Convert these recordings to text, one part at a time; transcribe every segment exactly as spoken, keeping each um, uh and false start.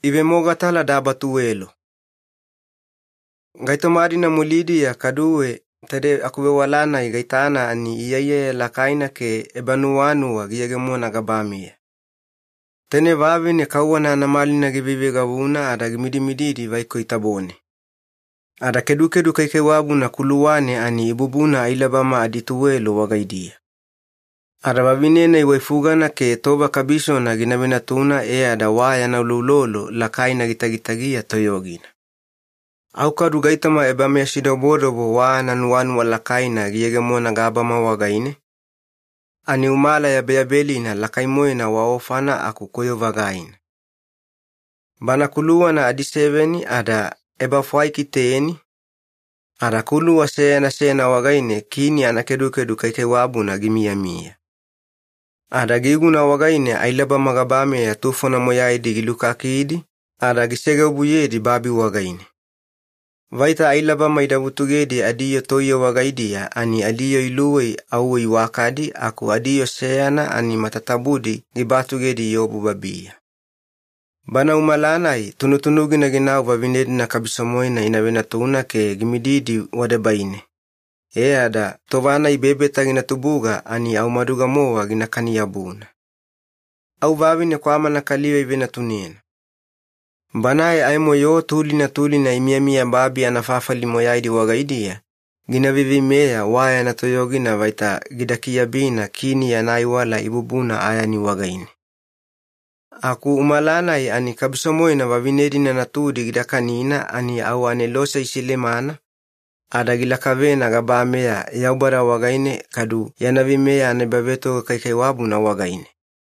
ive mogatala dabatuelo. Gaito marina mulidi ya kaduwe tede akuwe walana igaitana ani iyaye lakaina ke ebanuanu wa giyegemona gabamia. Tene vavi ne kawana na malina givive gavuna ada gimidimididi vaiko itabone. Ada kedu kedu kaike wabu na kuluwane ani ibubuna ailabama adituwelo wagaidia. Ada vavinene iwaifugana ke toba kabisho na ginabena tuna e ada waya na ululolo lakaina gitagitagia toyogina. Au kadu gaitama ebame shidobodobo wa na nuanu walakaina giyegemona gabama wagaine. Ani umala ya beabelina lakaimoina waofana akukoyo vagaina. Bana kuluwa na adiseveni ada eba fuai kiteeni. Ada kuluwa sena sena wagaine kini anakedu kedu kaike wabu na gimia mia. Ada giguna wagaine ailaba magabame ya tufona moyaidi gilukakidi. Ada gisege ubuyedi babi wagaine. Vaita ailaba maidabutugedi adiyo toyo wagaidia ani adiyo iluwe au iwakadi aku adiyo seyana ani matatabudi gibatugedi yobu babia. Bana umalanai tunutunugi na ginau vavinedi na kabisamoy na inawena tuna ke gimididi wadebaine. E ada tovana ibebeta ginatubuga ani au maduga moa ginakani yabuna. Au vavine kwa ama nakaliwe ibena tunina. Banae aimo yo tuli na tuli na imia mia babi anafafali moyaidi wagaidia. Gina vivi mea waya na toyogi na vaita gidakia bina kini ya naiwala ibubuna ayani wagaini. Aku umalanai ani kabisomoy na vavinedi na natudi gidakanina ani au anelosa isilemana. Ada gilakavena gabamea yaubara wagaine kadu yanavimea anebabeto kaikaiwabu na wagaine.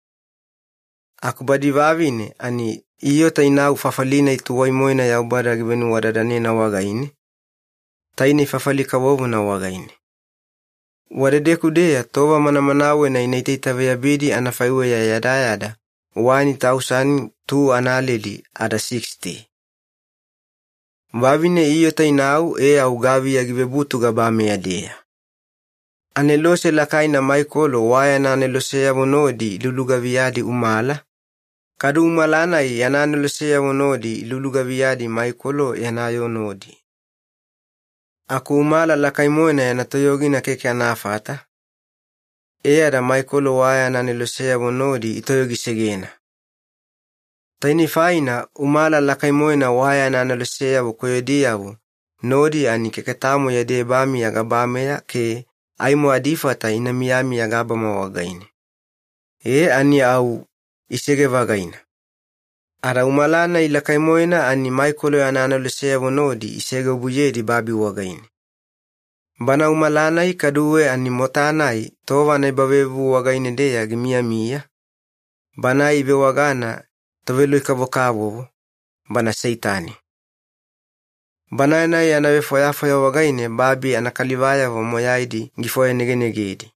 Aku badi vavine ani iyo tainau fafalina ituwai moina yaubara givenu wadadane na wagaine. Taini fafalika wovu na wagaine. Wadedeku dea towa manamanawe na inaitaitavea bidi anafaiwe ya yadayada. Wani tausani tu analeli ada sixty. Vavine iyo tainau e au gavi ya givebutu gabame ya dea. Anelose lakaina maikolo waya na anelose ya vonodi lulugaviadi umala. Kadu umalana yananelose ya vonodi lulugaviadi maikolo yanayo nodi. Aku umala lakaimoina yanatoyogina keke anafata. E ada maikolo waya na anelose ya vonodi itoyogisegena. Taini faina umala lakaimoina waya na analose ya vukoyodiyavu, nodi ani keketamu ya debami ya gabamea ke aimo adifata ina miyami ya gabama wagaine. E ani au isege wagaina. Ara umalana ilakaimoina ani maikolo ya na analose ya vonodi isege ubuyedi babi wagaine. Bana umalana ikaduwe ani motanai towa na ibawevu wagaine deya gimia mia. Bana ibe wagana tovelo ikavokavo, bana seitani. Bana na yanawe foya foya wagaine babi anakalivaya wa moyaidi gifoya negenegedi.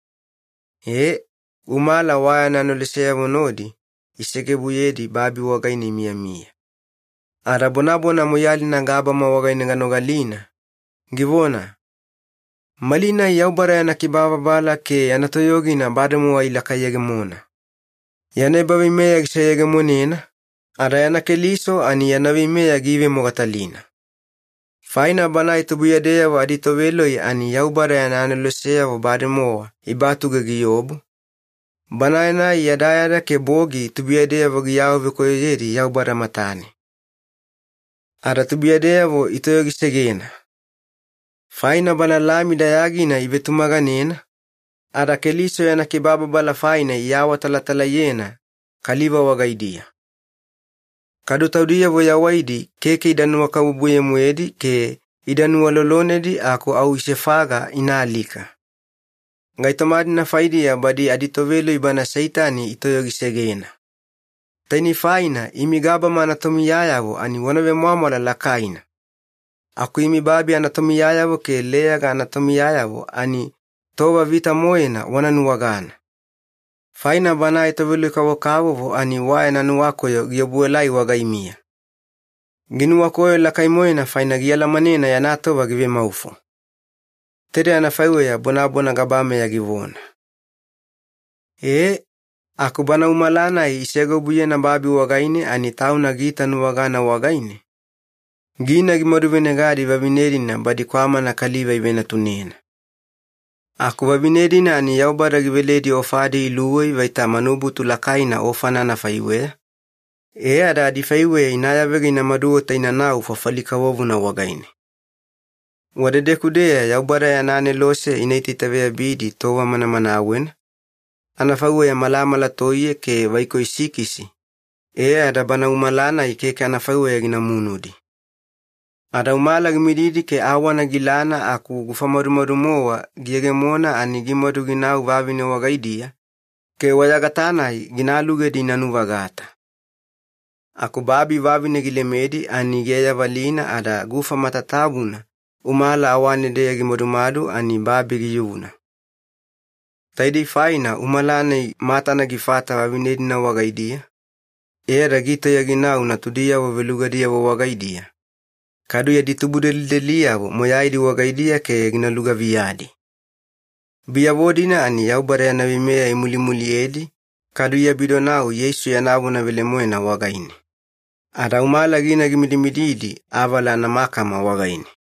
E, umala waya nanolesea vonodi, isege buyedi babi wagaine mia mia. Arabonabona moyali nangaba ma wagaine ganogalina. Givona. Malina yaubara yanakibaba bala ke yanatoyogi na badamu wa ilakayegemona. Yanebawi mea gisayege monena, ara yanakeliso ani yanawi mea give mogatalina. Faina bana itubuyadea wa aditovelo ani yaubara yananelosea wa bademoa ibatuga giyobu. Bana yana yadayada ke bogi tubuyadea wa giyawo vikoyeri yaubara matani. Ara tubuyadea wa itoyogisegena. Faina bana lami dayagina ibetumaganena. Ara keliso yana kibaba bala faina iyawa talatala yena, kaliva wagaidia. Kadu taudia voya waidi, keke idanu wakabubuye muedi, ke idanu walolonedi ako au isefaga inaalika. Ngaitamadi na faidi ya badi aditovelo ibana seitani itoyogisegena. Taini faina imigaba manatomiyayawo ani wanawe mwamala lakaina. Aku imibabi anatomiyayawo ke leaga anatomiyayawo ani towa vita moena wananuwagana. Faina bana itovelo ikawakawo ani waya nanuwakoyo giyobuelai wagaimia. Ginuwakoyo lakaimoena faina giyala manena yanatowa give maufu. Tere anafaiwe ya bona bona gabame ya givona. E, Aku bana umalana isego buye na babi wagaine ani tauna gita nu wagana wagaine. Gina gimoduvene gadi babinedina badi kwama na kaliba ibena tunena. Aku babinedina ani yaubara gibeledi ofade iluwe vaita manubutu lakaina ofanana faiwea. Ea da di faiwea inaya vegi na maduo taina na ufafalika wavu na wagaine. Wadede kudea yaubara ya nane lose inaititavea bidi towa mana mana awena. Anafawe ya malamala toye ke waiko isikisi. Ea da bana umalana ikeke anafawe ya gina munudi. Ada umala gimididi ke awana gilana aku gufamarumarumoa giegemona ani gimodu ginau vavine wagaidia. Ke wayagatana ginaluge dinanu wagata. Aku babi vavine gilemedi ani geya valina ada gufa matatabuna. Umala awane deya gimodumadu ani babi giyuna. Taidi faina umalane matana gifata wabinedi na wagaidia. Era gita ya ginau na tudia wavelugadia wa wagaidia. Kadu ya ditubudelia wa moyaidi wagaidia ke ginaluga viyadi. Biyawodina ani yaubara ya navimea imulimuli edi. Kadu ya bidonau yesu ya nabu na velemoe na wagaine. Ada umala gina gimidimididi avala na makama wagaine.